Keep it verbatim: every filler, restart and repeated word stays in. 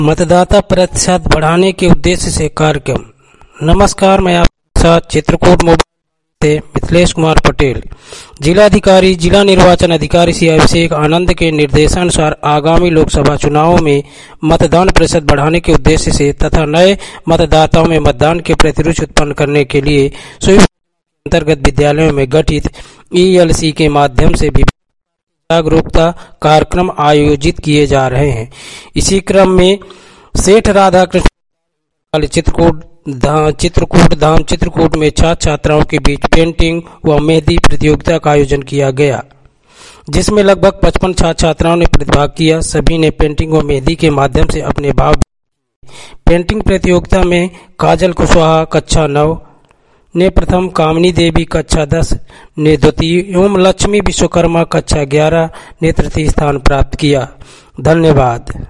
मतदाता प्रतिशत बढ़ाने के उद्देश्य से कार्यक्रम। नमस्कार, मैं आपके साथ चित्रकूट मोबाइल से मिथिलेश कुमार पटेल। जिलाधिकारी जिला निर्वाचन अधिकारी श्री अभिषेक आनंद के निर्देशानुसार आगामी लोकसभा चुनावों में मतदान प्रतिशत बढ़ाने के उद्देश्य से तथा नए मतदाताओं में मतदान के प्रति रुचि उत्पन्न करने के लिए स्वीप अंतर्गत विद्यालयों में गठित ई एल सी के माध्यम से भी जागरूकता कार्यक्रम आयोजित किए जा रहे हैं। इसी क्रम में सेठ राधाकृष्ण चित्रकूट चित्रकूट धाम चित्रकूट में छात्र छात्राओं के बीच पेंटिंग व मेहंदी प्रतियोगिता का आयोजन किया गया, जिसमें लगभग पचपन छात्र छात्राओं ने प्रतिभाग किया। सभी ने पेंटिंग व मेहंदी के माध्यम से अपने भाव। पेंटिंग प्रतियोगिता में काजल कुशवाहा कक्षा नौ ने प्रथम, कामनी देवी कक्षा दस ने द्वितीय एवं लक्ष्मी विश्वकर्मा कक्षा ग्यारह ने तृतीय स्थान प्राप्त किया। धन्यवाद।